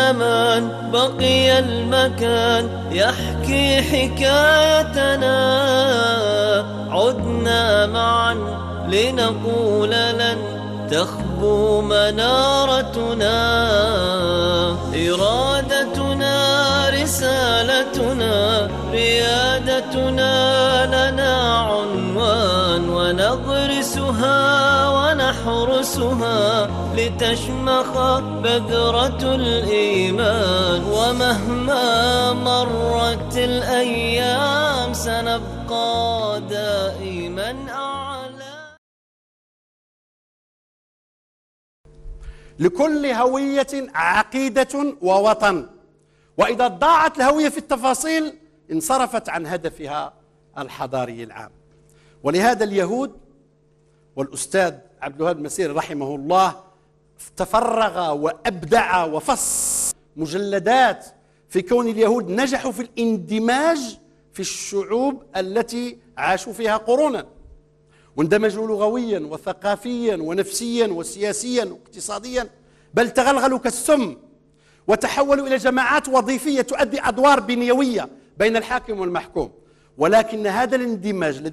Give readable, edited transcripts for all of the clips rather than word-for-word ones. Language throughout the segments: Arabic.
الزمان بقي المكان يحكي حكايتنا. عدنا معا لنقول لن تخبو منارتنا. إرادتنا رسالتنا ريادتنا لنا عنوان، ونغرسها ونحرسها لتشمخ بذرة الإيمان. ومهما مرت الأيام سنبقى دائما أعلى. لكل هوية عقيدة ووطن، وإذا ضاعت الهوية في التفاصيل انصرفت عن هدفها الحضاري العام. ولهذا اليهود والأستاذ عبد الوهاب المسيري رحمه الله تفرغ وأبدع وفص مجلدات في كون اليهود نجحوا في الاندماج في الشعوب التي عاشوا فيها قرونا، واندمجوا لغويا وثقافيا ونفسيا وسياسيا واقتصاديا، بل تغلغلوا كالسم وتحولوا إلى جماعات وظيفية تؤدي أدوار بنيوية بين الحاكم والمحكوم. ولكن هذا الاندماج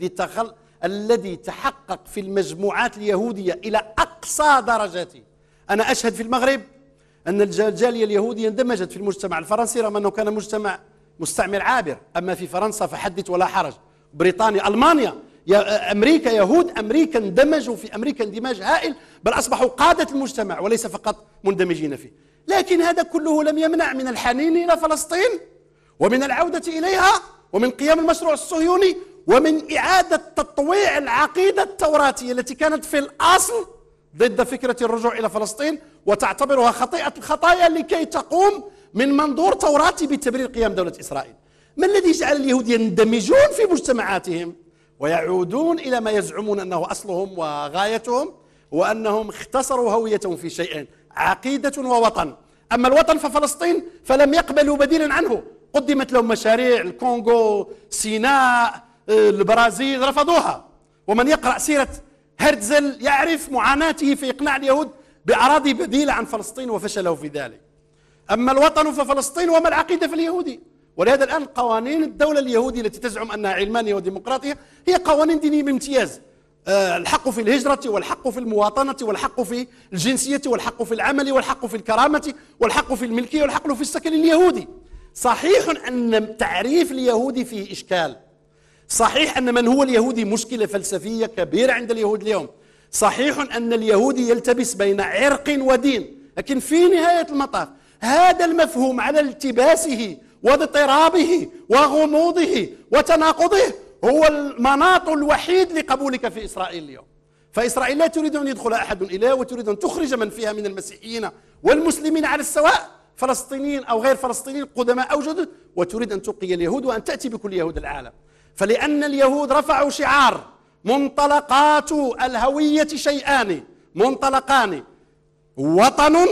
الذي تحقق في المجموعات اليهودية إلى أقصى درجاته. أنا أشهد في المغرب أن الجالية اليهودية اندمجت في المجتمع الفرنسي رغم أنه كان مجتمع مستعمر عابر. أما في فرنسا فحدث ولا حرج، بريطانيا، ألمانيا، أمريكا، يهود أمريكا اندمجوا في أمريكا اندماج هائل، بل أصبحوا قادة المجتمع وليس فقط مندمجين فيه. لكن هذا كله لم يمنع من الحنين إلى فلسطين ومن العودة إليها ومن قيام المشروع الصهيوني ومن إعادة تطويع العقيدة التوراتية التي كانت في الأصل ضد فكرة الرجوع إلى فلسطين وتعتبرها خطيئة الخطايا لكي تقوم من منظور توراتي بتبرير قيام دولة إسرائيل. ما الذي جعل اليهود يندمجون في مجتمعاتهم ويعودون إلى ما يزعمون أنه أصلهم وغايتهم، وأنهم اختصروا هويتهم في شيئين: عقيدة ووطن. أما الوطن ففلسطين فلم يقبلوا بديلا عنه، قدمت لهم مشاريع، الكونغو، سيناء، البرازيل، رفضوها. ومن يقرأ سيرة هرتزل يعرف معاناته في إقناع اليهود بأراضي بديلة عن فلسطين وفشلوا في ذلك. أما الوطن ففلسطين، وما العقيدة فاليهودي. ولهذا الآن قوانين الدولة اليهودية التي تزعم أنها علمانية وديمقراطية هي قوانين دينية بامتياز. الحق في الهجرة، والحق في المواطنة، والحق في الجنسية، والحق في العمل، والحق في الكرامة، والحق في الملكية، والحق في السكن اليهودي. صحيح أن تعريف اليهودي فيه إشكال، صحيح أن من هو اليهودي مشكلة فلسفية كبيرة عند اليهود اليوم، صحيح أن اليهودي يلتبس بين عرق ودين، لكن في نهاية المطاف هذا المفهوم على التباسه واضطرابه وغموضه وتناقضه هو المناط الوحيد لقبولك في إسرائيل اليوم. فإسرائيل لا تريد أن يدخل أحد إليه، وتريد أن تخرج من فيها من المسيحيين والمسلمين على السواء، فلسطينيين أو غير فلسطينيين، قدماء أو جدد، وتريد أن تبقي اليهود وأن تأتي بكل يهود العالم. فلأن اليهود رفعوا شعار منطلقات الهوية شيئان منطلقان: وطن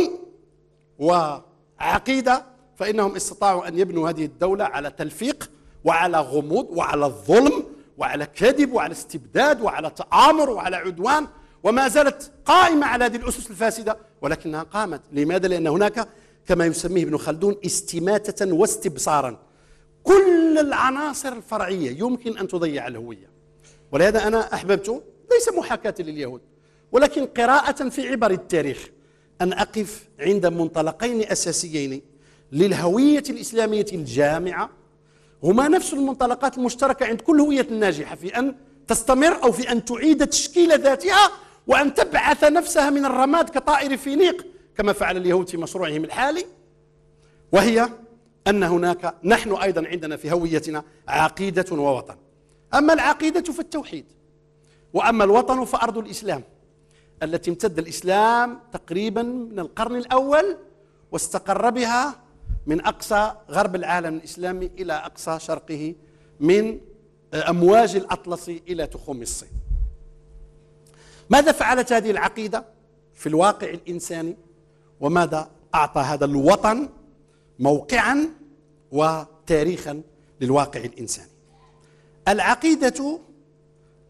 وعقيدة، فإنهم استطاعوا أن يبنوا هذه الدولة على تلفيق وعلى غموض وعلى الظلم وعلى كذب وعلى استبداد وعلى تآمر وعلى عدوان، وما زالت قائمة على هذه الأسس الفاسدة، ولكنها قامت. لماذا؟ لأن هناك كما يسميه ابن خلدون استماتة واستبصارا. كل العناصر الفرعية يمكن أن تضيع الهوية. ولهذا أنا أحببت ليس محاكاة لليهود، ولكن قراءة في عبر التاريخ أن أقف عند منطلقين أساسيين للهوية الإسلامية الجامعة، هما نفس المنطلقات المشتركة عند كل هوية ناجحة في أن تستمر أو في أن تعيد تشكيل ذاتها وأن تبعث نفسها من الرماد كطائر فينيق كما فعل اليهود في مشروعهم الحالي، وهي أن هناك نحن أيضا عندنا في هويتنا عقيدة ووطن. أما العقيدة فالتوحيد، وأما الوطن فأرض الإسلام التي امتد الإسلام تقريبا من القرن الأول واستقر بها من أقصى غرب العالم الإسلامي إلى أقصى شرقه، من أمواج الأطلس إلى تخوم الصين. ماذا فعلت هذه العقيدة في الواقع الإنساني؟ وماذا أعطى هذا الوطن موقعا وتاريخا للواقع الإنساني؟ العقيدة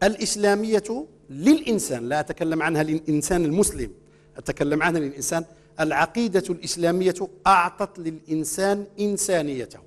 الإسلامية للإنسان، لا أتكلم عنها للإنسان المسلم، أتكلم عنها للإنسان العقيدة الإسلامية أعطت للإنسان إنسانيته،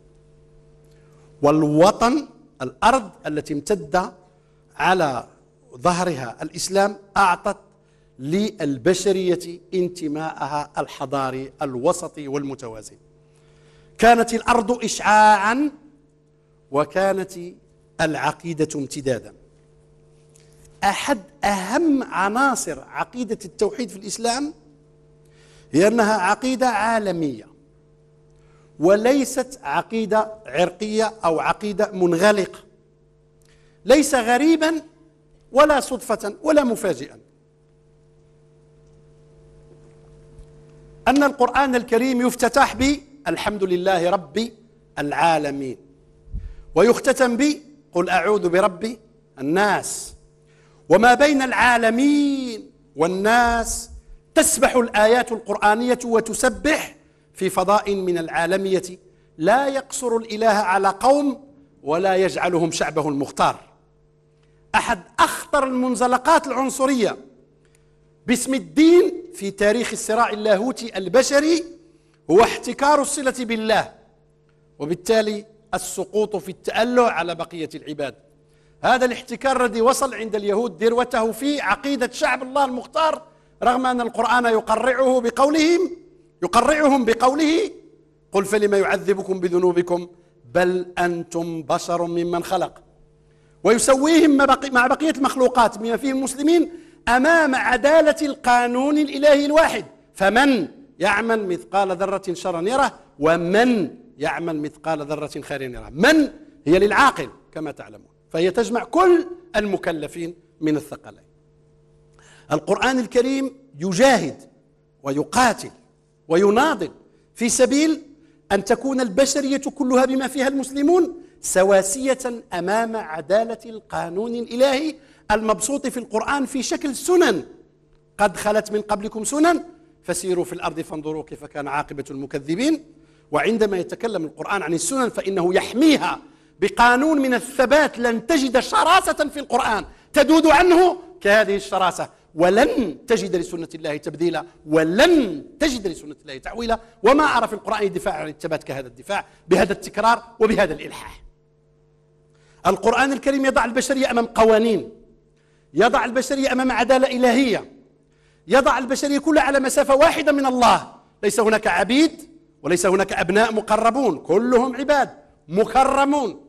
والوطن الأرض التي امتد على ظهرها الإسلام أعطت للبشرية انتماءها الحضاري الوسطي والمتوازن. كانت الأرض إشعاعا وكانت العقيدة امتدادا. أحد أهم عناصر عقيدة التوحيد في الإسلام هي أنها عقيدة عالمية وليست عقيدة عرقية أو عقيدة منغلقة. ليس غريبا ولا صدفة ولا مفاجئا أن القرآن الكريم يفتتح بالحمد لله رب العالمين، ويختتم بقل أعوذ برب الناس. وما بين العالمين والناس تسبح الآيات القرآنية وتسبح في فضاء من العالمية لا يقصر الإله على قوم ولا يجعلهم شعبه المختار. أحد أخطر المنزلقات العنصرية باسم الدين في تاريخ الصراع اللاهوتي البشري هو احتكار الصلة بالله، وبالتالي السقوط في التأله على بقية العباد. هذا الاحتكار الذي وصل عند اليهود ذروته في عقيدة شعب الله المختار، رغم أن القرآن يقرعهم بقوله قل فلم يعذبكم بذنوبكم بل أنتم بشر ممن خلق، ويسويهم مع بقية المخلوقات بما فيهم المسلمين أمام عدالة القانون الإلهي الواحد. فمن يعمل مثقال ذرة شرا يره ومن يعمل مثقال ذرة خيرا يره. من هي للعاقل كما تعلمون، فهي تجمع كل المكلفين من الثقلين. القرآن الكريم يجاهد ويقاتل ويناضل في سبيل أن تكون البشرية كلها بما فيها المسلمون سواسية أمام عدالة القانون الإلهي المبسوط في القرآن في شكل سنن. قد خلت من قبلكم سنن فسيروا في الأرض فانظروا كيف كان عاقبة المكذبين. وعندما يتكلم القرآن عن السنن فإنه يحميها بقانون من الثبات. لن تجد شراسة في القرآن تدود عنه كهذه الشراسة، ولن تجد لسنة الله تبديلا، ولن تجد لسنة الله تعويلا. وما أرى في القرآن دفاع عن الثبات كهذا الدفاع بهذا التكرار وبهذا الإلحاح. القرآن الكريم يضع البشرية أمام قوانين، يضع البشرية أمام عدالة إلهية، يضع البشرية كلها على مسافة واحدة من الله. ليس هناك عبيد وليس هناك أبناء مقربون، كلهم عباد مكرمون.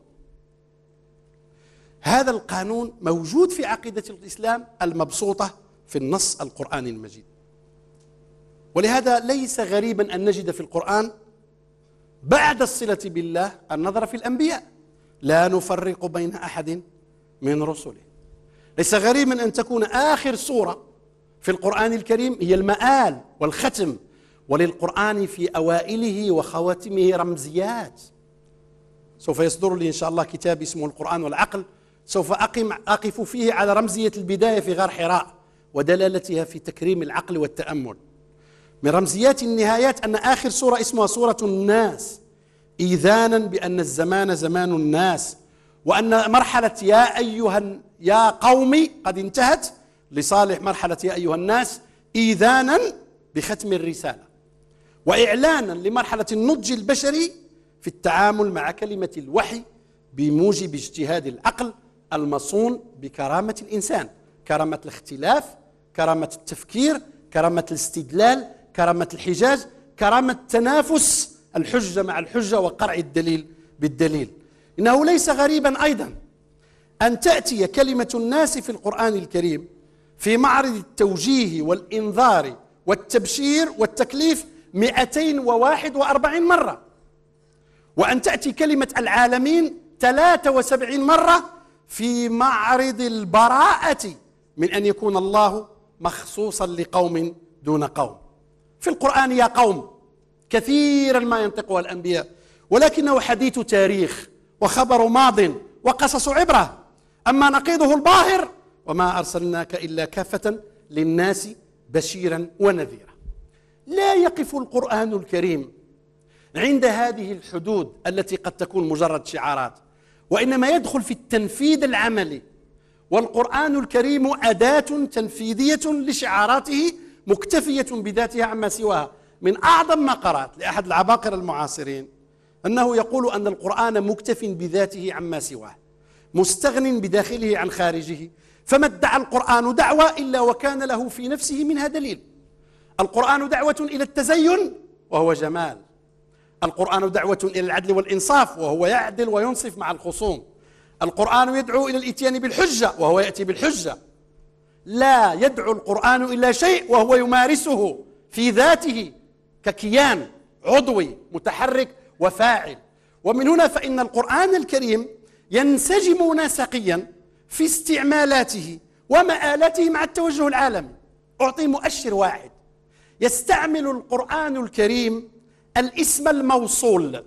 هذا القانون موجود في عقيدة الإسلام المبسوطة في النص القرآني المجيد. ولهذا ليس غريبا أن نجد في القرآن بعد الصلة بالله النظر في الأنبياء لا نفرق بين أحد من رسله. ليس غريبا أن تكون آخر سورة في القرآن الكريم هي المآل والختم، وللقرآن في أوائله وخواتمه رمزيات. سوف يصدر لي إن شاء الله كتاب اسمه القرآن والعقل، سوف أقف فيه على رمزية البداية في غار حراء ودلالتها في تكريم العقل والتأمل. من رمزيات النهايات أن آخر سورة اسمها سورة الناس، إيذانا بأن الزمان زمان الناس، وأن مرحلة يا قومي قد انتهت لصالح مرحلة يا أيها الناس، إيذانا بختم الرسالة وإعلانا لمرحلة النضج البشري في التعامل مع كلمة الوحي بموجب اجتهاد العقل المصون بكرامة الإنسان، كرامة الاختلاف، كرامة التفكير، كرامة الاستدلال، كرامة الحجاج، كرامة تنافس الحجة مع الحجة وقرع الدليل بالدليل. إنه ليس غريبا أيضا أن تأتي كلمة الناس في القرآن الكريم في معرض التوجيه والإنذار والتبشير والتكليف 241 مرة، وأن تأتي كلمة العالمين 73 مرة في معرض البراءة من أن يكون الله مخصوصا لقوم دون قوم. في القرآن يا قوم كثيرا ما ينطقها الأنبياء، ولكنه حديث تاريخ وخبر ماض وقصص عبرة. أما نقيضه الباهر وما أرسلناك إلا كافة للناس بشيرا ونذيرا. لا يقف القرآن الكريم عند هذه الحدود التي قد تكون مجرد شعارات، وإنما يدخل في التنفيذ العملي. والقرآن الكريم أداة تنفيذية لشعاراته مكتفية بذاتها عما سواها. من أعظم ما قرأت لأحد العباقرة المعاصرين أنه يقول أن القرآن مكتف بذاته عما سواه، مستغن بداخله عن خارجه، فما ادعى القرآن دعوة إلا وكان له في نفسه منها دليل. القرآن دعوة إلى التزين وهو جمال، القرآن دعوة إلى العدل والإنصاف وهو يعدل وينصف مع الخصوم، القرآن يدعو إلى الإتيان بالحجة وهو يأتي بالحجة. لا يدعو القرآن إلا شيء وهو يمارسه في ذاته ككيان عضوي متحرك وفاعل. ومن هنا فإن القرآن الكريم ينسجم نسقيا في استعمالاته ومآلاته مع التوجه العالمي. أعطي مؤشر واحد: يستعمل القرآن الكريم الاسم الموصول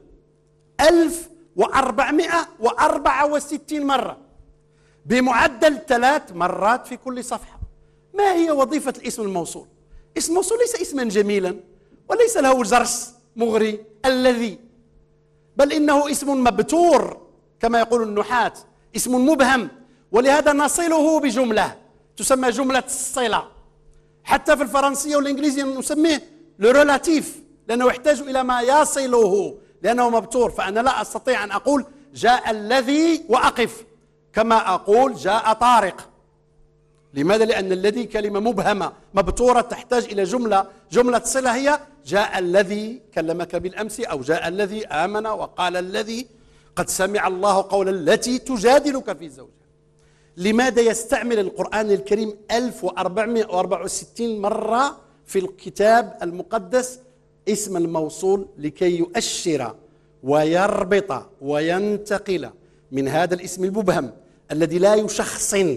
1464 مرة بمعدل 3 مرات في كل صفحة. ما هي وظيفة الاسم الموصول؟ اسم الموصول ليس اسما جميلا وليس له جرس مغري الذي، بل إنه اسم مبتور كما يقول النحاة، اسم مبهم، ولهذا نصله بجملة تسمى جملة الصلة. حتى في الفرنسية والإنجليزية نسميه لو ريلاتيف لأنه يحتاج إلى ما يصله لأنه مبتور. فأنا لا أستطيع أن أقول جاء الذي وأقف كما أقول جاء طارق. لماذا؟ لأن الذي كلمة مبهمة مبتورة تحتاج إلى جملة صلة هي جاء الذي كلمك بالأمس، أو جاء الذي آمن وقال الذي قد سمع الله قول التي تجادلك في زوجها. لماذا يستعمل القرآن الكريم 1464 مرة في الكتاب المقدس اسم الموصول؟ لكي يؤشر ويربط وينتقل من هذا الاسم المبهم الذي لا يشخصن،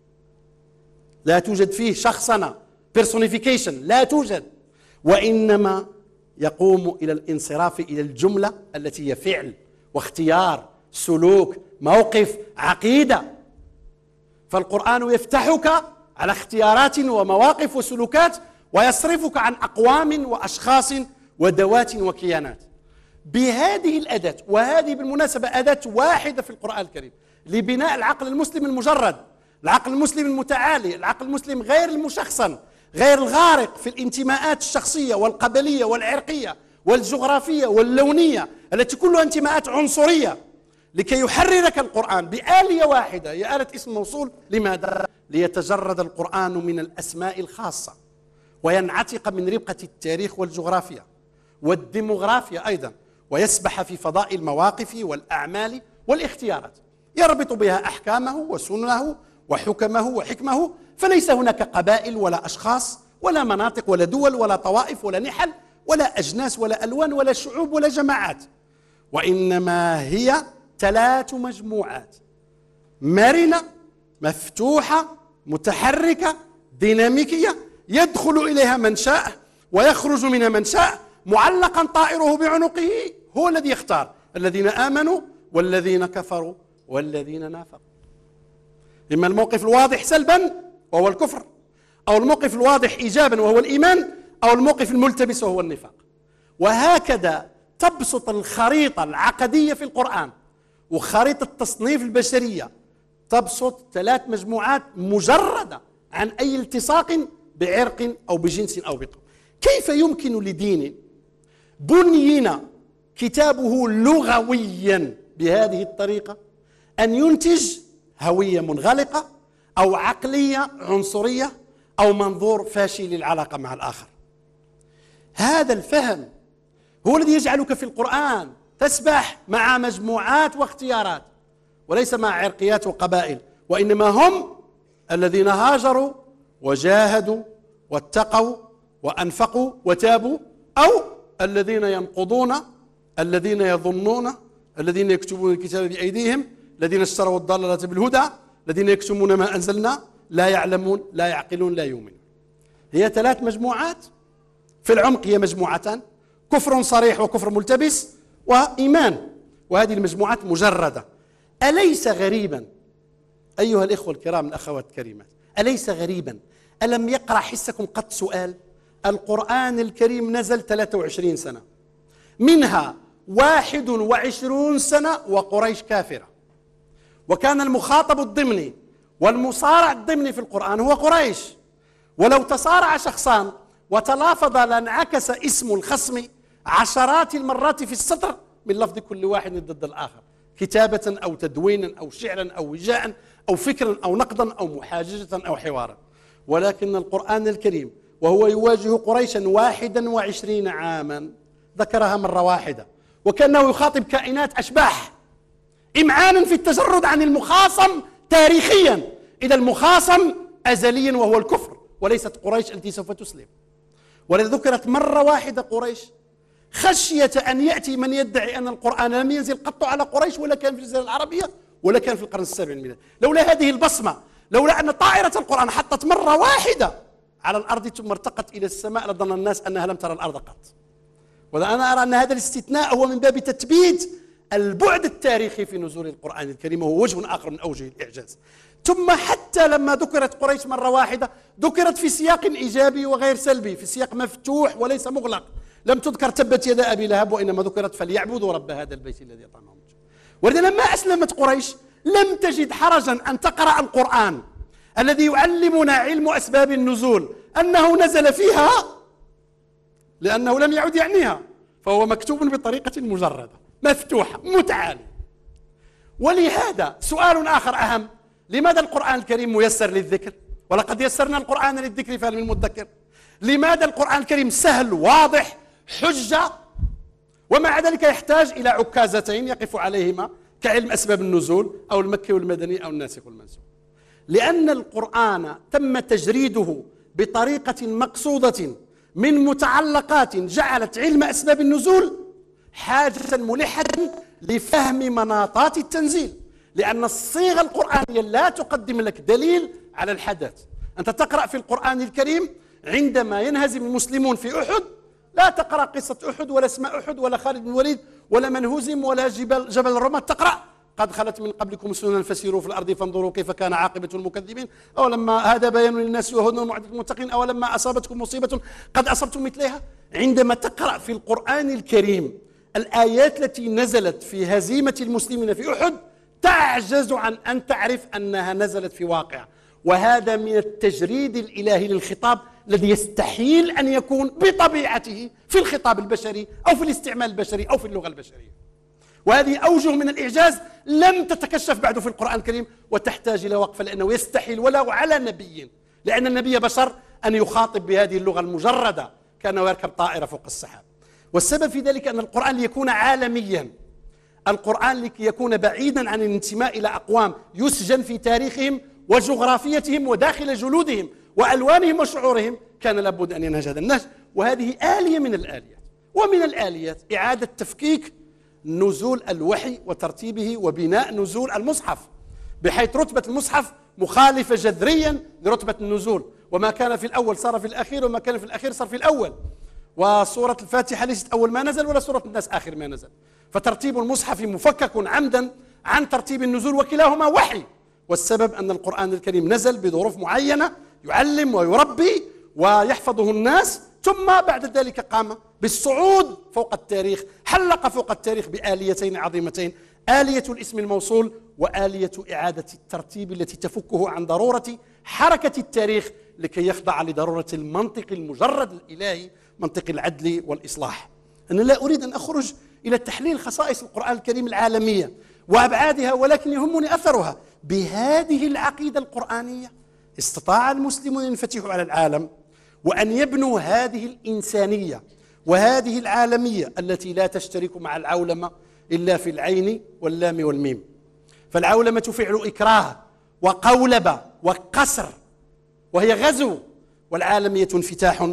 لا توجد فيه شخصنة personification، لا توجد، وإنما يقوم إلى الانصراف إلى الجملة التي هي فعل واختيار سلوك موقف عقيدة. فالقرآن يفتحك على اختيارات ومواقف وسلوكات ويصرفك عن أقوام وأشخاص ودوات وكيانات بهذه الأداة. وهذه بالمناسبة أداة واحدة في القرآن الكريم لبناء العقل المسلم المجرد، العقل المسلم المتعالي، العقل المسلم غير المشخصن، غير الغارق في الانتماءات الشخصية والقبلية والعرقية والجغرافية واللونية التي كلها انتماءات عنصرية، لكي يحررك القرآن بآلية واحدة هي آلة اسم موصول. لماذا؟ ليتجرد القرآن من الأسماء الخاصة وينعتق من ربقة التاريخ والجغرافيا والديموغرافيا أيضا، ويسبح في فضاء المواقف والأعمال والاختيارات، يربط بها أحكامه وسننه وحكمه وحكمه. فليس هناك قبائل ولا أشخاص ولا مناطق ولا دول ولا طوائف ولا نحل ولا أجناس ولا ألوان ولا شعوب ولا جماعات، وإنما هي 3 مجموعات مرنة مفتوحة متحركة ديناميكية، يدخل إليها من شاء ويخرج منها من شاء، معلقا طائره بعنقه، هو الذي يختار الذين آمنوا والذين كفروا والذين نافقوا. إما الموقف الواضح سلبا وهو الكفر، أو الموقف الواضح إيجابا وهو الإيمان، أو الموقف الملتبس وهو النفاق. وهكذا تبسط الخريطة العقدية في القرآن وخريطة تصنيف البشرية، تبسط 3 مجموعات مجردة عن أي التصاق بعرق أو بجنس أو بقوم. كيف يمكن لدين بنين كتابه لغويا بهذه الطريقة أن ينتج هوية منغلقة أو عقلية عنصرية أو منظور فاشل للعلاقة مع الآخر؟ هذا الفهم هو الذي يجعلك في القرآن تسبح مع مجموعات واختيارات وليس مع عرقيات وقبائل، وإنما هم الذين هاجروا وجاهدوا واتقوا وأنفقوا وتابوا، أو الذين ينقضون، الذين يظنون، الذين يكتبون الكتاب بأيديهم، الذين اشتروا الضلالة بالهدى، الذين يكتمون ما أنزلنا، لا يعلمون لا يعقلون لا يؤمنون. هي 3 مجموعات، في العمق هي مجموعتان: كفر صريح وكفر ملتبس وإيمان، وهذه المجموعات مجردة. أليس غريبا أيها الإخوة الكرام الأخوات الكريمات، أليس غريبا ألم يقرأ حسكم قط سؤال؟ القرآن الكريم نزل 23 سنة، منها 21 سنة وقريش كافرة، وكان المخاطب الضمني والمصارع الضمني في القرآن هو قريش. ولو تصارع شخصان وتلافظ لانعكس اسم الخصم عشرات المرات في السطر من لفظ كل واحد ضد الآخر، كتابة أو تدوينا أو شعرا أو وجاء أو فكرا أو نقدا أو محاججة أو حوارا. ولكن القرآن الكريم وهو يواجه قريشا 21 عاما ذكرها مرة واحدة، وكأنه يخاطب كائنات أشباح، إمعانا في التجرد عن المخاصم تاريخيا، إذا المخاصم أزليا وهو الكفر وليست قريش التي سوف تسلم. ولذا ذكرت مرة واحدة قريش خشية أن يأتي من يدعي أن القرآن لم ينزل قط على قريش ولا كان في الجزيرة العربية ولا كان في القرن السابع الميلادي. لولا هذه البصمة، لولا أن طائرة القرآن حطت مرة واحدة على الأرض ثم ارتقت إلى السماء لظن الناس أنها لم ترى الأرض قط. وأنا أرى أن هذا الاستثناء هو من باب تثبيت البعد التاريخي في نزول القرآن الكريم، وهو وجه آخر من أوجه الإعجاز. ثم حتى لما ذكرت قريش مرة واحدة ذكرت في سياق إيجابي وغير سلبي، في سياق مفتوح وليس مغلق. لم تذكر تبت يدا أبي لهب، وإنما ذكرت فليعبدوا رب هذا البيت الذي أطعمهم. ولذا لما أسلمت قريش لم تجد حرجا أن تقرأ القرآن الذي يعلمنا علم أسباب النزول أنه نزل فيها لأنه لم يعد يعنيها، فهو مكتوب بطريقة مجردة مفتوحة متعالية. ولهذا سؤال آخر أهم: لماذا القرآن الكريم ميسر للذكر؟ ولقد يسرنا القرآن للذكر فهل من مدكر. لماذا القرآن الكريم سهل واضح حجة، ومع ذلك يحتاج إلى عكازتين يقف عليهما كعلم أسباب النزول أو المكي والمدني أو الناسخ والمنسوخ؟ لأن القرآن تم تجريده بطريقة مقصودة من متعلقات جعلت علم أسباب النزول حاجة ملحة لفهم مناطات التنزيل، لأن الصيغة القرآنية لا تقدم لك دليل على الحدث. أنت تقرأ في القرآن الكريم عندما ينهزم المسلمون في أحد لا تقرأ قصة أحد ولا اسم أحد ولا خالد بن الوليد ولا من هزم ولا جبل الرماة، تقرأ قد خلت من قبلكم سنن فسيروا في الأرض فانظروا كيف كان عاقبة المكذبين، أو لما هذا بيان للناس وهدى وموعظة للمتقين، أو لما أصابتكم مصيبة قد أصبتم مثلها. عندما تقرأ في القرآن الكريم الآيات التي نزلت في هزيمة المسلمين في أحد تعجز عن أن تعرف أنها نزلت في واقع، وهذا من التجريد الإلهي للخطاب الذي يستحيل أن يكون بطبيعته في الخطاب البشري أو في الاستعمال البشري أو في اللغة البشرية. وهذه أوجه من الإعجاز لم تتكشف بعد في القرآن الكريم وتحتاج إلى وقفة، لأنه يستحيل ولو على نبي، لأن النبي بشر، أن يخاطب بهذه اللغة المجردة كأنه يركب طائرة فوق السحاب. والسبب في ذلك أن القرآن ليكون عالميا، القرآن لكي يكون بعيدا عن الانتماء إلى أقوام يسجن في تاريخهم وجغرافيتهم وداخل جلودهم وألوانهم وشعورهم، كان لابد أن ينهج هذا النهج. وهذه آلية من الآليات. ومن الآليات إعادة تفكيك نزول الوحي وترتيبه وبناء نزول المصحف، بحيث رتبة المصحف مخالفة جذريا لرتبة النزول، وما كان في الأول صار في الأخير، وما كان في الأخير صار في الأول. وسورة الفاتحة ليست أول ما نزل ولا سورة الناس آخر ما نزل، فترتيب المصحف مفكك عمدا عن ترتيب النزول، وكلاهما وحي. والسبب أن القرآن الكريم نزل بظروف معينة يعلم ويربي ويحفظه الناس، ثم بعد ذلك قام بالصعود فوق التاريخ، حلق فوق التاريخ بآليتين عظيمتين: آلية الاسم الموصول وآلية إعادة الترتيب التي تفكه عن ضرورة حركة التاريخ لكي يخضع لضرورة المنطق المجرد الإلهي، منطق العدل والإصلاح. أنا لا أريد أن أخرج إلى تحليل خصائص القرآن الكريم العالمية وأبعادها، ولكن يهمني أثرها. بهذه العقيدة القرآنية استطاع المسلمون أن ينفتحوا على العالم وأن يبنوا هذه الإنسانية وهذه العالمية التي لا تشترك مع العولمة إلا في العين واللام والميم. فالعولمة فعل إكراه وقولبة وقصر وهي غزو، والعالمية انفتاح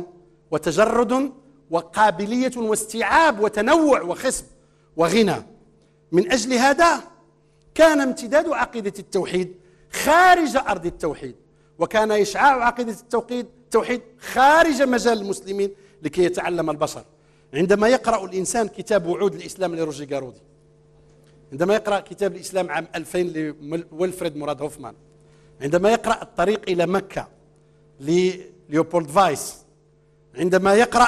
وتجرد وقابلية واستيعاب وتنوع وخصب وغنى. من أجل هذا كان امتداد عقيدة التوحيد خارج أرض التوحيد، وكان إشعاع عقيدة التوحيد خارج مجال المسلمين لكي يتعلم البشر. عندما يقرأ الإنسان كتاب وعود الإسلام لروجي جارودي، عندما يقرأ كتاب الإسلام عام 2000 لويلفريد مراد هوفمان، عندما يقرأ الطريق إلى مكة لليوبولد فايس، عندما يقرأ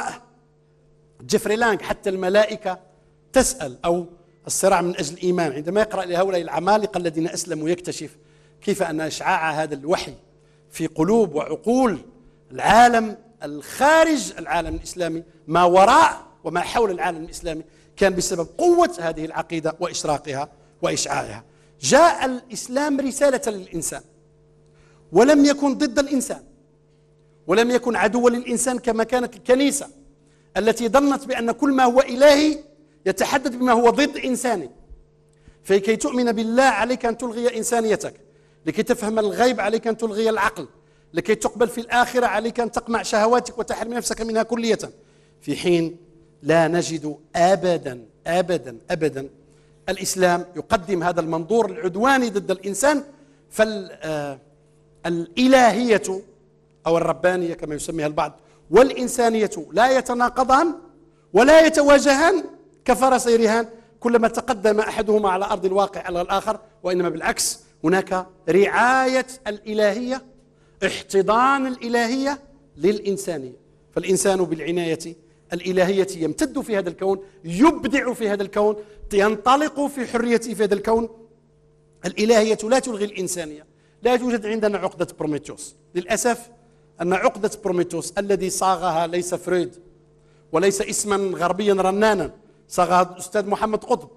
جيفري لانغ حتى الملائكة تسأل، أو الصراع من أجل الإيمان، عندما يقرأ لهؤلاء العمالقة الذين أسلموا يكتشف كيف أن إشعاع هذا الوحي في قلوب وعقول العالم الخارج العالم الإسلامي، ما وراء وما حول العالم الإسلامي، كان بسبب قوة هذه العقيدة وإشراقها وإشعاعها. جاء الإسلام رسالة للإنسان، ولم يكن ضد الإنسان، ولم يكن عدوا للإنسان كما كانت الكنيسة التي ظنت بأن كل ما هو إلهي يتحدث بما هو ضد إنساني. فكي تؤمن بالله عليك أن تلغي إنسانيتك، لكي تفهم الغيب عليك أن تلغي العقل، لكي تقبل في الآخرة عليك أن تقمع شهواتك وتحرم نفسك منها كلية، في حين لا نجد أبدا أبدا أبدا الإسلام يقدم هذا المنظور العدواني ضد الإنسان. فالإلهية أو الربانية كما يسميها البعض والإنسانية لا يتناقضان ولا يتواجهان كفرسي رهان كلما تقدم أحدهما على أرض الواقع على الآخر، وإنما بالعكس، هناك رعاية الإلهية، احتضان الإلهية للإنسانية. فالإنسان بالعناية الإلهية يمتد في هذا الكون، يبدع في هذا الكون، ينطلق في حريته في هذا الكون. الإلهية لا تلغي الإنسانية. لا يوجد عندنا عقدة بروميثيوس. للأسف أن عقدة بروميثيوس الذي صاغها ليس فرويد وليس اسما غربيا رنانا، صاغها الأستاذ محمد قطب،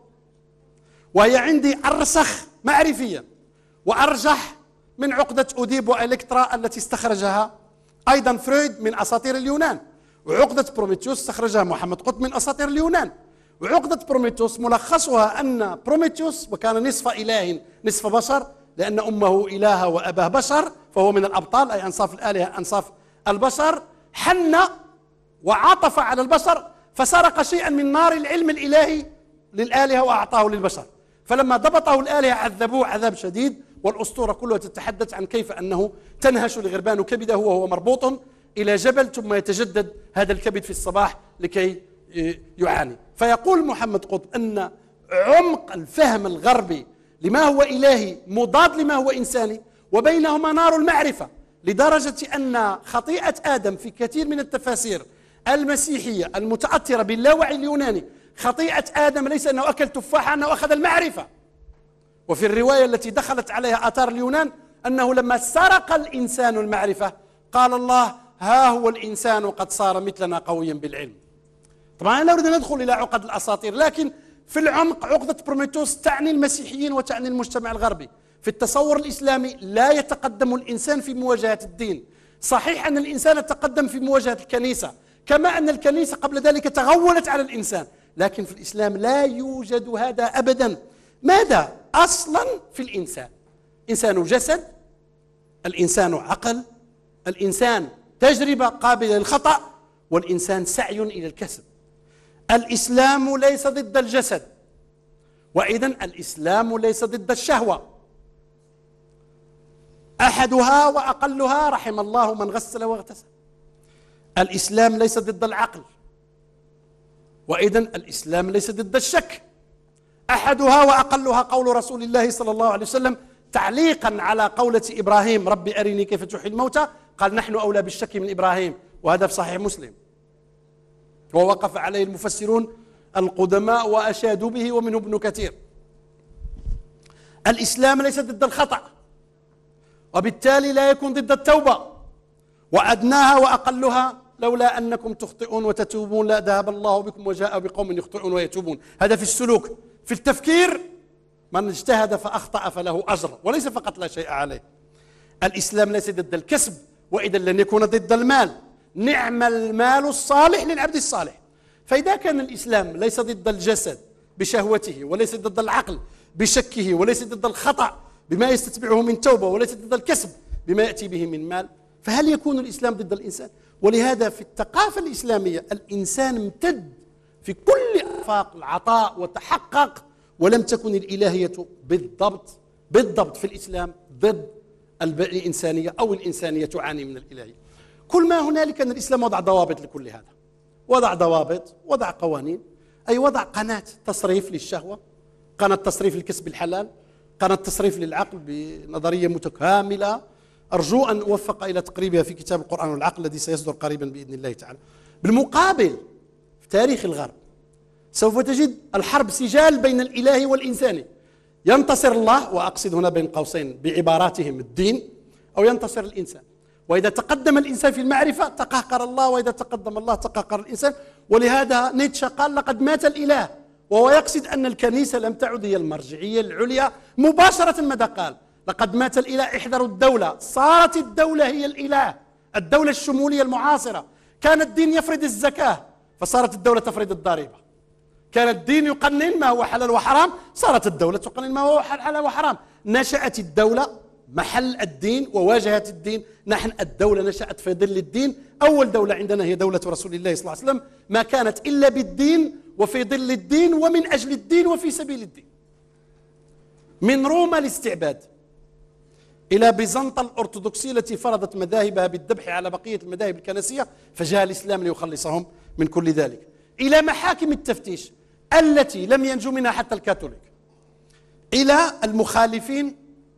وهي عندي أرسخ معرفيا وأرجح من عقدة أوديب وإلكترا التي استخرجها أيضا فرويد من أساطير اليونان، وعقدة بروميثيوس استخرجها محمد قطب من أساطير اليونان. وعقدة بروميثيوس ملخصها أن بروميثيوس وكان نصف إله نصف بشر، لأن أمه إلهة وأباه بشر، فهو من الأبطال أي أنصاف الآلهة أنصاف البشر، حن وعطف على البشر فسرق شيئا من نار العلم الإلهي للآلهة وأعطاه للبشر، فلما ضبطه الآلهة عذبوه عذاب شديد. والأسطورة كلها تتحدث عن كيف أنه تنهش الغربان كبده وهو مربوط إلى جبل، ثم يتجدد هذا الكبد في الصباح لكي يعاني. فيقول محمد قطب أن عمق الفهم الغربي لما هو إلهي مضاد لما هو إنساني، وبينهما نار المعرفة، لدرجة أن خطيئة آدم في كثير من التفاسير المسيحية المتأثرة باللاوعي اليوناني، خطيئة آدم ليس أنه أكل تفاحة، أنه أخذ المعرفة. وفي الرواية التي دخلت عليها آثار اليونان أنه لما سرق الإنسان المعرفة قال الله: ها هو الإنسان قد صار مثلنا قويا بالعلم. طبعا أنا لا أريد أن أدخل إلى عقد الأساطير، لكن في العمق عقدة بروميثيوس تعني المسيحيين وتعني المجتمع الغربي. في التصور الإسلامي لا يتقدم الإنسان في مواجهة الدين. صحيح أن الإنسان تقدم في مواجهة الكنيسة، كما أن الكنيسة قبل ذلك تغولت على الإنسان، لكن في الإسلام لا يوجد هذا أبدا. ماذا أصلا في الإنسان؟ إنسان جسد، الإنسان عقل، الإنسان تجربة قابلة للخطأ، والإنسان سعي إلى الكسب. الإسلام ليس ضد الجسد، وإذن الإسلام ليس ضد الشهوة. أحدها وأقلها رحم الله من غسل واغتسل. الإسلام ليس ضد العقل، وإذن الإسلام ليس ضد الشك. أحدها وأقلها قول رسول الله صلى الله عليه وسلم تعليقا على قولة إبراهيم: ربي أرني كيف تحيي الموتى، قال: نحن أولى بالشك من إبراهيم، وهذا في صحيح مسلم، ووقف عليه المفسرون القدماء وأشادوا به ومنه ابن كثير. الإسلام ليس ضد الخطأ، وبالتالي لا يكون ضد التوبة، وأدناها وأقلها لولا أنكم تخطئون وتتوبون لذهب الله بكم وجاء بقوم يخطئون ويتوبون. هذا في السلوك. في التفكير من اجتهد فأخطأ فله أجر وليس فقط لا شيء عليه. الإسلام ليس ضد الكسب، وإذا لن يكون ضد المال. نعم المال الصالح للعبد الصالح. فإذا كان الإسلام ليس ضد الجسد بشهوته، وليس ضد العقل بشكه، وليس ضد الخطأ بما يستتبعه من توبة، وليس ضد الكسب بما يأتي به من مال، فهل يكون الإسلام ضد الإنسان؟ ولهذا في الثقافة الإسلامية الإنسان امتد في كل آفاق العطاء وتحقق، ولم تكن الإلهية بالضبط في الإسلام ضد الإنسانية، أو الإنسانية تعاني من الإلهية. كل ما هنالك أن الإسلام وضع ضوابط لكل هذا، وضع ضوابط، وضع قوانين، أي وضع قناة تصريف للشهوة، قناة تصريف للكسب الحلال، قناة تصريف للعقل بنظرية متكاملة أرجو أن أوفق إلى تقريبها في كتاب القرآن والعقل الذي سيصدر قريبا بإذن الله تعالى. بالمقابل في تاريخ الغرب سوف تجد الحرب سجال بين الإله والإنسان، ينتصر الله، وأقصد هنا بين قوسين بعباراتهم الدين، أو ينتصر الإنسان. وإذا تقدم الإنسان في المعرفة تقهقر الله، وإذا تقدم الله تقهقر الإنسان. ولهذا نيتشه قال لقد مات الإله، وهو يقصد أن الكنيسة لم تعد هي المرجعية العليا مباشرة. ماذا قال؟ لقد مات الإله، احذروا الدولة. صارت الدولة هي الإله، الدولة الشمولية المعاصرة. كان الدين يفرض الزكاة فصارت الدولة تفرض الضريبة. كان الدين يقنن ما هو حلال وحرام، صارت الدولة تقنن ما هو حلال وحرام. نشأت الدولة محل الدين وواجهت الدين. نحن الدولة نشأت في ظل الدين. أول دولة عندنا هي دولة رسول الله صلى الله عليه وسلم، ما كانت إلا بالدين وفي ظل الدين ومن أجل الدين وفي سبيل الدين. من روما الاستعباد إلى بيزنطة الأرثوذكسية التي فرضت مذاهبها بالذبح على بقية المذاهب الكنسية، فجاء الإسلام ليخلصهم من كل ذلك، إلى محاكم التفتيش التي لم ينجو منها حتى الكاثوليك، إلى المخالفين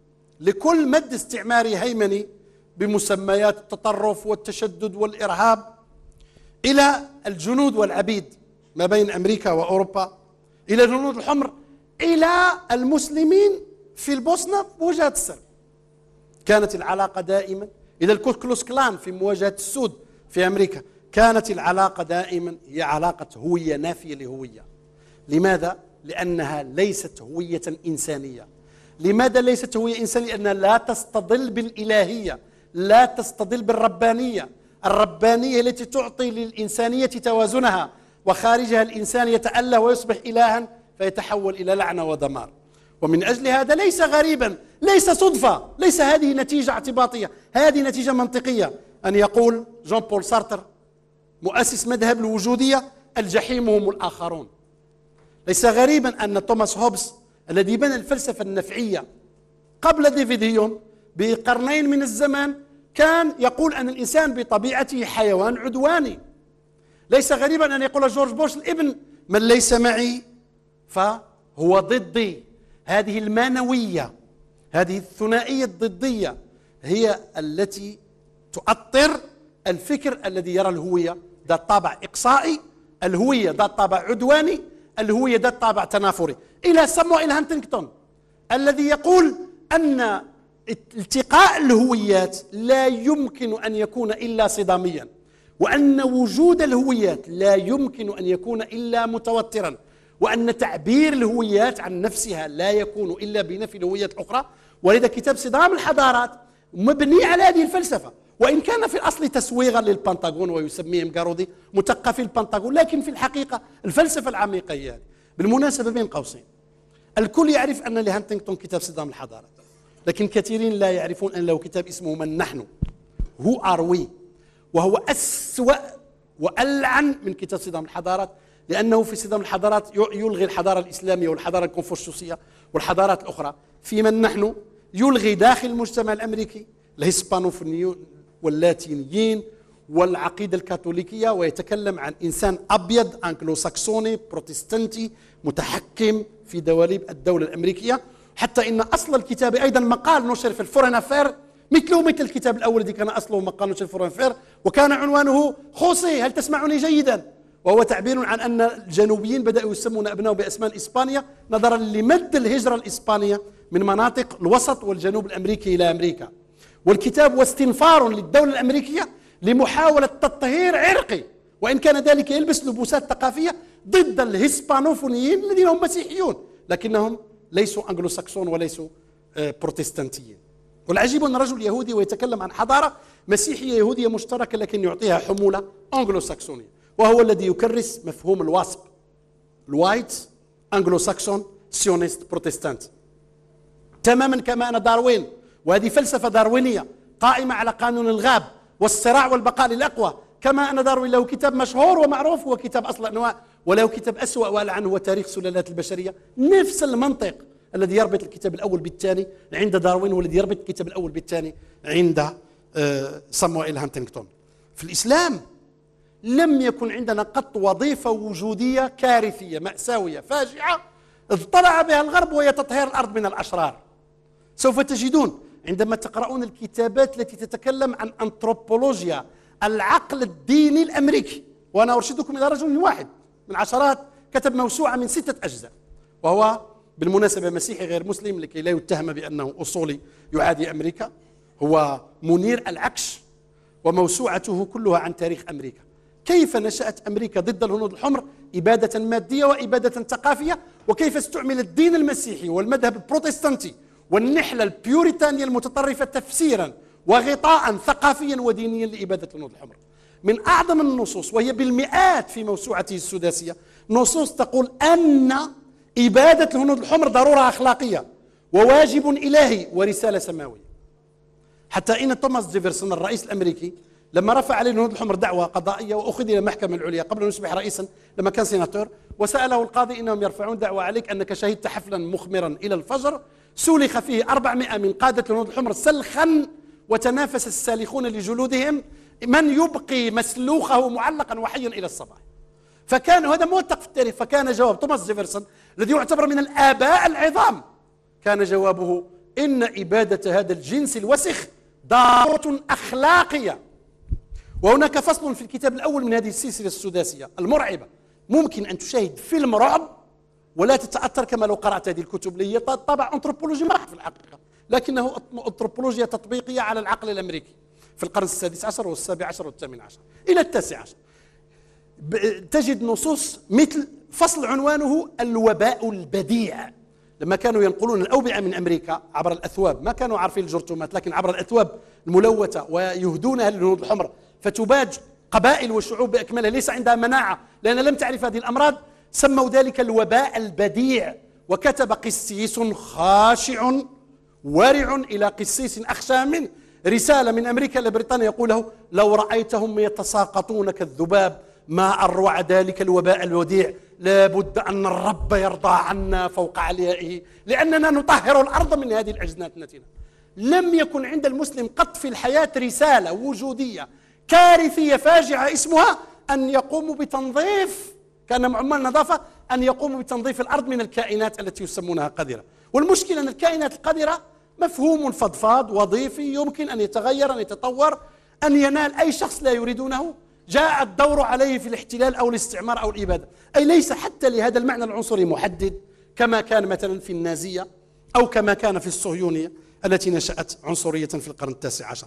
لكل مد استعماري هيمني بمسميات التطرف والتشدد والإرهاب، إلى الجنود والعبيد ما بين أمريكا وأوروبا، إلى الجنود الحمر، إلى المسلمين في البوسنة بوجهة السرب. كانت العلاقة دائما إلى الكوكلوس كلان في مواجهة السود في أمريكا. كانت العلاقة دائما هي علاقة هوية نافية لهوية. لماذا؟ لأنها ليست هوية إنسانية. لماذا ليست هوية إنسانية؟ لأنها لا تستظل بالإلهية، لا تستظل بالربانية. الربانية التي تعطي للإنسانية توازنها، وخارجها الإنسان يتأله ويصبح إلها فيتحول إلى لعنة ودمار. ومن أجل هذا ليس غريبا، ليس صدفة، ليس هذه نتيجة اعتباطية، هذه نتيجة منطقية. أن يقول جون بول سارتر مؤسس مذهب الوجودية: الجحيم هم الآخرون. ليس غريبا أن توماس هوبز الذي بنى الفلسفة النفعية قبل ديفيد هيوم بقرنين من الزمان كان يقول أن الإنسان بطبيعته حيوان عدواني. ليس غريبا أن يقول جورج بوش الابن: من ليس معي فهو ضدي. هذه المانوية، هذه الثنائية الضدية هي التي تؤطر الفكر الذي يرى الهوية ذات طابع إقصائي، الهوية ذات طابع عدواني، الهوية ذات طابع تنافري، إلى سامويل هانتنغتون الذي يقول أن التقاء الهويات لا يمكن أن يكون إلا صداميا، وأن وجود الهويات لا يمكن أن يكون إلا متوترا، وأن تعبير الهويات عن نفسها لا يكون إلا بنفي الهويات الأخرى. ولذا كتاب صدام الحضارات مبني على هذه الفلسفة، وإن كان في الأصل تسويغا للبنتاغون ويسميهم جارودي مثقفي البنتاغون، لكن في الحقيقة الفلسفة العميقة هي هذه. بالمناسبة بين قوسين، الكل يعرف أن لهانتنغتون كتاب صدام الحضارات، لكن كثيرين لا يعرفون أن له كتاب اسمه من نحن، Who are we، وهو أسوأ وألعن من كتاب صدام الحضارات، لأنه في صدام الحضارات يلغي الحضارة الإسلامية والحضارة الكونفوشيوسية والحضارات الأخرى. في من نحن يلغي داخل المجتمع الأمريكي الهسبانوفونيين واللاتينيين والعقيدة الكاثوليكية، ويتكلم عن إنسان أبيض أنجلو ساكسوني بروتستانتي متحكم في دواليب الدولة الأمريكية. حتى إن أصل الكتاب أيضا مقال نشر في الفورين أفير مثل الكتاب الأول الذي كان أصله مقال نشر في الفورين أفير، وكان عنوانه خوسي هل تسمعني جيدا، وهو تعبير عن أن الجنوبيين بدأوا يسمون أبنائهم بأسماء إسبانيا نظرا لمد الهجرة الإسبانية من مناطق الوسط والجنوب الأمريكي إلى أمريكا. والكتاب واستنفار للدولة الأمريكية لمحاولة تطهير عرقي، وإن كان ذلك يلبس لبوسات ثقافية ضد الهسبانوفونيين الذين هم مسيحيون لكنهم ليسوا أنجلو ساكسون وليسوا بروتستانتيين. والعجيب أن رجل يهودي ويتكلم عن حضارة مسيحية يهودية مشتركة لكن يعطيها حمولة أنجلو ساكسونية، وهو الذي يكرس مفهوم الواسب، الوايت أنجلو ساكسون سيونيست بروتستانت، تماما كما أن داروين، وهذه فلسفة داروينية قائمة على قانون الغاب والصراع والبقاء للأقوى، كما أن داروين له كتاب مشهور ومعروف هو كتاب أصل الأنواع، وله كتاب أسوأ وألعن هو تاريخ سلالات البشرية. نفس المنطق الذي يربط الكتاب الأول بالثاني عند داروين هو الذي يربط الكتاب الأول بالثاني عند سامويل هانتنغتون. في الإسلام لم يكن عندنا قط وظيفة وجودية كارثية مأساوية فاجعة اضطرع بها الغرب وهي تطهير الأرض من الأشرار. سوف تجدون عندما تقرؤون الكتابات التي تتكلم عن أنثروبولوجيا العقل الديني الأمريكي، وأنا أرشدكم إلى رجل واحد من عشرات كتب موسوعة من 6 أجزاء، وهو بالمناسبة مسيحي غير مسلم لكي لا يتهم بأنه أصولي يعادي أمريكا، هو منير العكش وموسوعته كلها عن تاريخ أمريكا. كيف نشأت أمريكا ضد الهنود الحمر إبادة مادية وإبادة ثقافية، وكيف استعمل الدين المسيحي والمذهب البروتستانتي والنحلة البيوريتانية المتطرفة تفسيرا وغطاء ثقافيا ودينيا لإبادة الهنود الحمر. من أعظم النصوص وهي بالمئات في موسوعته السداسية نصوص تقول أن إبادة الهنود الحمر ضرورة أخلاقية وواجب إلهي ورسالة سماوية. حتى إن توماس جيفرسون الرئيس الأمريكي لما رفع عليه الهنود الحمر دعوة قضائية وأخذ إلى المحكمة العليا قبل أن يصبح رئيسا لما كان سيناتور، وسأله القاضي إنهم يرفعون دعوة عليك أنك شهدت حفلا مخمرا إلى الفجر سلخ فيه 400 من قادة الهنود الحمر سلخا وتنافس السالخون لجلودهم من يبقي مسلوخه معلقا وحيا إلى الصباح. فكان هذا موثق في التاريخ. فكان جواب توماس جيفرسون الذي يعتبر من الآباء العظام كان جوابه إن إبادة هذا الجنس الوسخ ضرورة أخلاقية. وهناك فصل في الكتاب الأول من هذه السلسلة السداسية المرعبة. ممكن أن تشاهد فيلم رعب ولا تتأثر كما لو قرأت هذه الكتب اللي هي طبع أنثروبولوجي محض في الحقيقة، لكنه أنثروبولوجيا تطبيقية على العقل الأمريكي في القرن السادس عشر والسابع عشر والثامن عشر إلى التاسع عشر. تجد نصوص مثل فصل عنوانه الوباء البديع. لما كانوا ينقلون الأوبئة من أمريكا عبر الأثواب، ما كانوا عارفين الجرثومات لكن عبر الأثواب الملوثة ويهدونها للهنود الحمر، فتباج قبائل وشعوب بأكملها ليس عندها مناعة لأن لم تعرف هذه الأمراض، سموا ذلك الوباء البديع. وكتب قسيس خاشع ورع إلى قسيس أخشى منه رسالة من أمريكا لبريطانيا يقول له لو رأيتهم يتساقطون كالذباب ما أروع ذلك الوباء الوديع، لابد أن الرب يرضى عنا فوق عليائه لأننا نطهر الأرض من هذه الأجنات التي لم يكن عند المسلم قط في الحياة رسالة وجودية كارثية فاجعة اسمها أن يقوموا بتنظيف، كان عمال نظافة، أن يقوموا بتنظيف الأرض من الكائنات التي يسمونها قذرة. والمشكلة أن الكائنات القذرة مفهوم فضفاض وظيفي يمكن أن يتغير، أن يتطور، أن ينال أي شخص لا يريدونه، جاء الدور عليه في الاحتلال أو الاستعمار أو الإبادة. أي ليس حتى لهذا المعنى العنصري محدد كما كان مثلا في النازية أو كما كان في الصهيونية التي نشأت عنصرية في القرن التاسع عشر.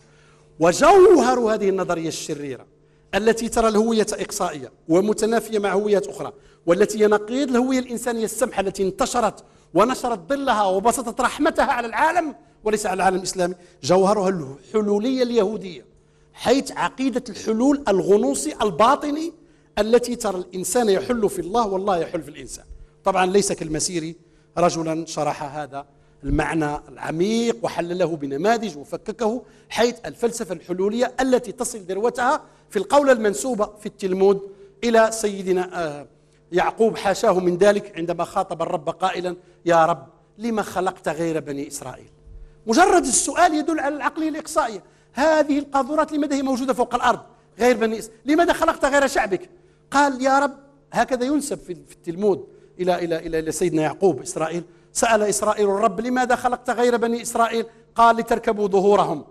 وجوهر هذه النظرية الشريرة التي ترى الهوية إقصائية ومتنافية مع هويات أخرى، والتي هي نقيض الهوية الإنسانية السمحة التي انتشرت ونشرت ظلها وبسطت رحمتها على العالم وليس على العالم الإسلامي، جوهرها الحلولية اليهودية، حيث عقيدة الحلول الغنوصي الباطني التي ترى الإنسان يحل في الله والله يحل في الإنسان. طبعا ليس كالمسيري رجلا شرح هذا المعنى العميق وحلله بنماذج وفككه، حيث الفلسفة الحلولية التي تصل ذروتها في القولة المنسوبة في التلمود إلى سيدنا يعقوب حاشاه من ذلك عندما خاطب الرب قائلا يا رب لما خلقت غير بني إسرائيل. مجرد السؤال يدل على العقلية الإقصائية. هذه القاذورات لماذا هي موجودة فوق الأرض غير بني إسرائيل؟ لماذا خلقت غير شعبك؟ قال يا رب، هكذا ينسب في التلمود إلى سيدنا يعقوب إسرائيل، سأل إسرائيل الرب لماذا خلقت غير بني إسرائيل؟ قال لتركبوا ظهورهم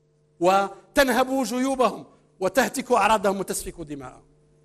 وتنهبوا جيوبهم وتهتكوا أعراضهم وتسفكوا دماءهم.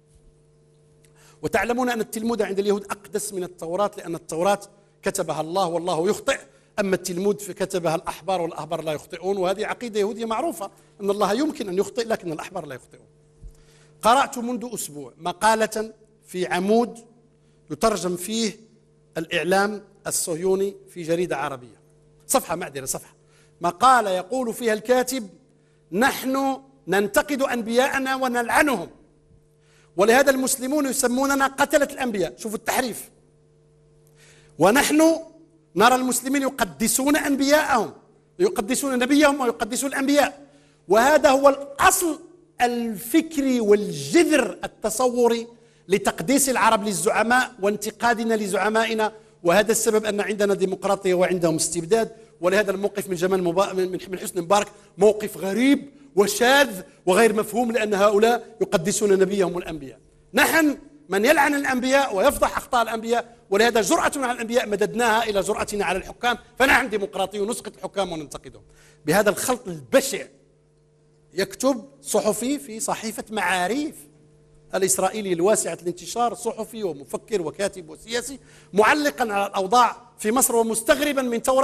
وتعلمون أن التلمود عند اليهود أقدس من التوراة، لأن التوراة كتبها الله والله يخطئ، أما التلمود فكتبها الأحبار والأحبار لا يخطئون. وهذه عقيدة يهودية معروفة أن الله يمكن أن يخطئ لكن الأحبار لا يخطئون. قرأت منذ أسبوع مقالة في عمود يترجم فيه الإعلام الصهيوني في جريدة عربية، صفحة مقالة يقول فيها الكاتب نحن ننتقد أنبياءنا ونلعنهم، ولهذا المسلمون يسموننا قتلة الأنبياء. شوفوا التحريف. ونحن نرى المسلمين يقدسون أنبياءهم، يقدسون نبيهم ويقدسون الأنبياء، وهذا هو الأصل الفكري والجذر التصوري لتقديس العرب للزعماء وانتقادنا لزعمائنا. وهذا السبب أن عندنا ديمقراطية وعندهم استبداد. ولهذا الموقف من جمال من حسني مبارك موقف غريب وشاذ وغير مفهوم، لأن هؤلاء يقدسون نبيهم والأنبياء. نحن من يلعن الأنبياء ويفضح أخطاء الأنبياء، ولهذا جرأتنا على الأنبياء مددناها إلى جرأتنا على الحكام، فنحن ديمقراطيون نسقط الحكام وننتقدهم. بهذا الخلط البشع يكتب صحفي في صحيفة معاريف الإسرائيلي الواسعة الانتشار، صحفي ومفكر وكاتب وسياسي، معلقا على الأوضاع في مصر ومستغربا من ثورة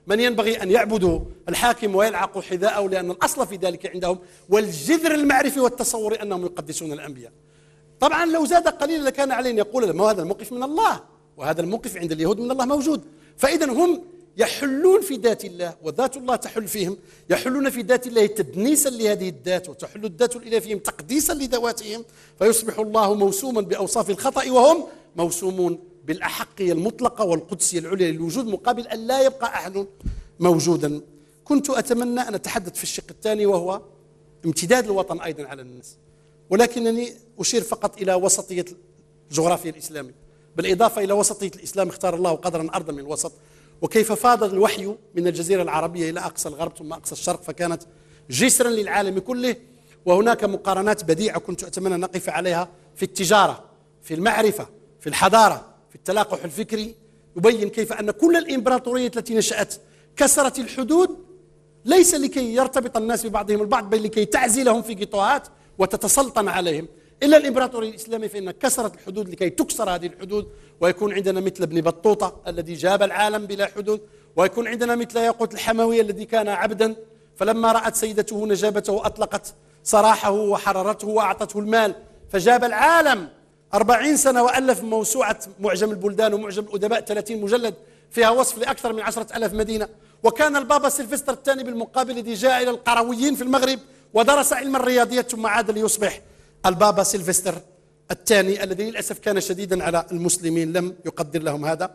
من ينبغي أن يعبدوا الحاكم ويلعقوا حذاءه، لأن الأصل في ذلك عندهم والجذر المعرفي والتصور أنهم يقدسون الأنبياء. طبعا لو زاد قليلا لكان عليه أن يقول ما هذا الموقف من الله، وهذا الموقف عند اليهود من الله موجود. فإذا هم يحلون في ذات الله وذات الله تحل فيهم، يحلون في ذات الله تدنيسا لهذه الذات، وتحل الذات الإله فيهم تقديسا لذواتهم، فيصبح الله موسوما بأوصاف الخطأ وهم موسومون بالأحقية المطلقة والقدسية العليا للوجود، مقابل أن لا يبقى أحد موجودا. كنت أتمنى أن أتحدث في الشق الثاني وهو امتداد الوطن أيضا على الناس، ولكنني أشير فقط إلى وسطية الجغرافيا الإسلامي، بالإضافة إلى وسطية الإسلام اختار الله قدرا أرضا من الوسط، وكيف فاض الوحي من الجزيرة العربية إلى أقصى الغرب ثم أقصى الشرق، فكانت جسرا للعالم كله. وهناك مقارنات بديعة كنت أتمنى أن نقف عليها في التجارة، في المعرفة، في الحضارة، في التلاقح الفكري، يبين كيف أن كل الإمبراطورية التي نشأت كسرت الحدود ليس لكي يرتبط الناس ببعضهم البعض، بل لكي تعزلهم في قطاعات وتتسلطن عليهم. إلا الإمبراطورية الإسلامية فإنها كسرت الحدود لكي تكسر هذه الحدود، ويكون عندنا مثل ابن بطوطة الذي جاب العالم بلا حدود، ويكون عندنا مثل ياقوت الحموي الذي كان عبدا، فلما رأت سيدته نجابته أطلقت سراحه وحررته وأعطته المال، فجاب العالم 40 سنة وألف موسوعة معجم البلدان ومعجم الأدباء 30 مجلد فيها وصف لأكثر من 10,000 مدينة. وكان البابا سيلفستر الثاني بالمقابل الذي جاء إلى القرويين في المغرب ودرس علم الرياضيات ثم عاد ليصبح البابا سيلفستر الثاني الذي للأسف كان شديدا على المسلمين، لم يقدر لهم هذا.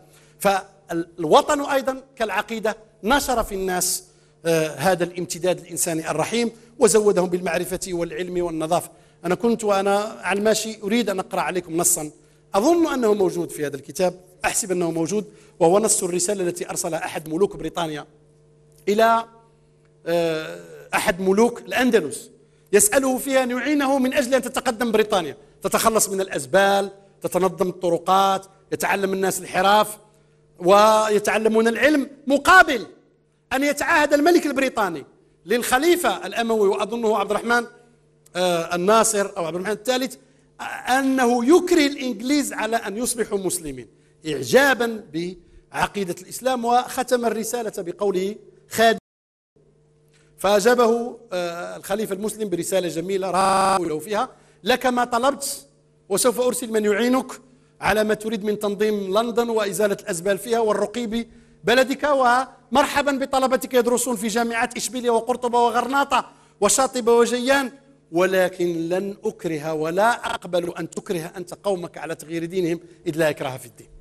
فالوطن أيضا كالعقيدة نشر في الناس هذا الامتداد الإنساني الرحيم وزودهم بالمعرفة والعلم والنظافة. أنا كنت وأنا على الماشي أريد أن أقرأ عليكم نصا أظن أنه موجود في هذا الكتاب، أحسب أنه موجود، وهو نص الرسالة التي أرسلها أحد ملوك بريطانيا إلى أحد ملوك الأندلس يسأله فيها أن يعينه من أجل أن تتقدم بريطانيا، تتخلص من الأزبال، تتنظم الطرقات، يتعلم الناس الحراف ويتعلمون العلم، مقابل أن يتعاهد الملك البريطاني للخليفة الأموي وأظنه عبد الرحمن الناصر أو عبد الرحمن الثالث أنه يكره الإنجليز على أن يصبحوا مسلمين إعجابا بعقيدة الإسلام. وختم الرسالة بقوله خادم، فأجابه الخليفة المسلم برسالة جميلة رأوا فيها: لك ما طلبت وسوف أرسل من يعينك على ما تريد من تنظيم لندن وإزالة الأزبال فيها والرقي ببلدك، ومرحبا بطلبتك يدرسون في جامعات إشبيلية وقرطبة وغرناطة وشاطبة وجيان، ولكن لن أكره ولا أقبل أن تكره أنت قومك على تغيير دينهم إذ لا إكراه في الدين.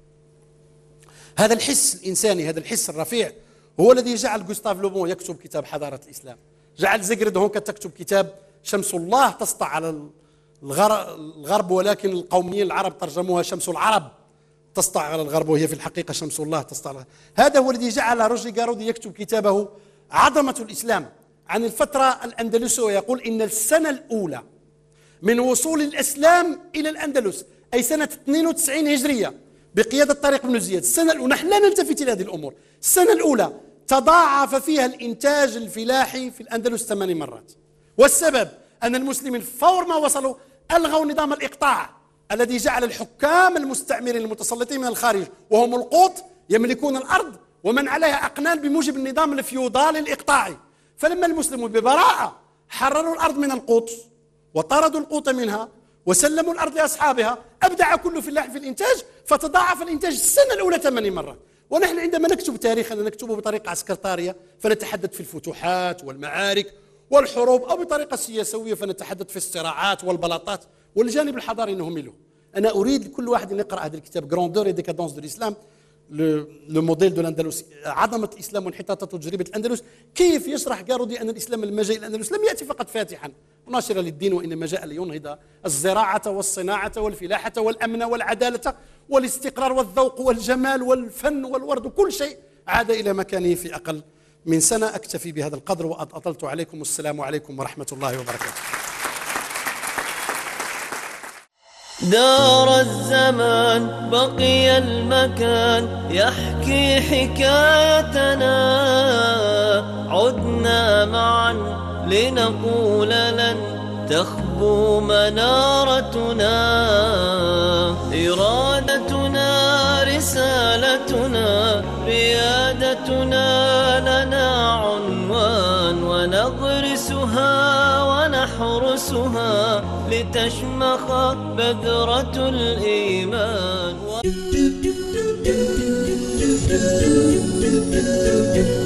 هذا الحس الإنساني، هذا الحس الرفيع هو الذي جعل غوستاف لوبون يكتب كتاب حضارة الإسلام، جعل زيغرد هونكا تكتب كتاب شمس الله تسطع على الغرب، ولكن القوميين العرب ترجموها شمس العرب تسطع على الغرب، وهي في الحقيقة شمس الله تسطع على الغرب. هذا هو الذي جعل روجي غارودي يكتب كتابه عظمة الإسلام عن الفترة الأندلسية، ويقول إن السنة الأولى من وصول الإسلام إلى الأندلس أي سنة 92 هجرية بقيادة طارق بن زياد، السنة الأولى نحن لا نلتفت إلى هذه الأمور، السنة الأولى تضاعف فيها الإنتاج الفلاحي في الأندلس 8 مرات. والسبب أن المسلمين فور ما وصلوا ألغوا نظام الإقطاع الذي جعل الحكام المستعمرين المتسلطين من الخارج وهم القوط يملكون الأرض ومن عليها أقنان بموجب النظام الفيوضالي الإقطاعي. فلما المسلمون ببراءة حرروا الأرض من القوط وطردوا القوط منها وسلموا الأرض لأصحابها، أبدع كل فلاح في الإنتاج، فتضاعف الإنتاج السنة الأولى 8 مرات. ونحن عندما نكتب تاريخنا نكتبه بطريقة عسكرتارية فنتحدث في الفتوحات والمعارك والحروب، أو بطريقة سياسية فنتحدث في الصراعات والبلاطات، والجانب الحضاري نهمله. أنا أريد كل واحد أن يقرأ هذا الكتاب غراندور اي ديكادونس دو الإسلام، لو موديل دو الأندلس، عظمة الإسلام وانحطاطات وتجربة الأندلس، كيف يشرح غارودي أن الإسلام لما جاء إلى الأندلس لم يأتي فقط فاتحا وناشرا للدين، وإنما جاء لينهض الزراعة والصناعة والفلاحة والأمن والعدالة والاستقرار والذوق والجمال والفن والورد، وكل شيء عاد إلى مكانه في أقل من سنة. أكتفي بهذا القدر وأطلت عليكم، والسلام عليكم ورحمة الله وبركاته. دار الزمان بقي المكان يحكي حكايتنا، عدنا معا لنقول لن تخبو منارتنا، إرادتنا رسالتنا ريادتنا ونغرسها ونحرسها لتشمخ بذرة الإيمان.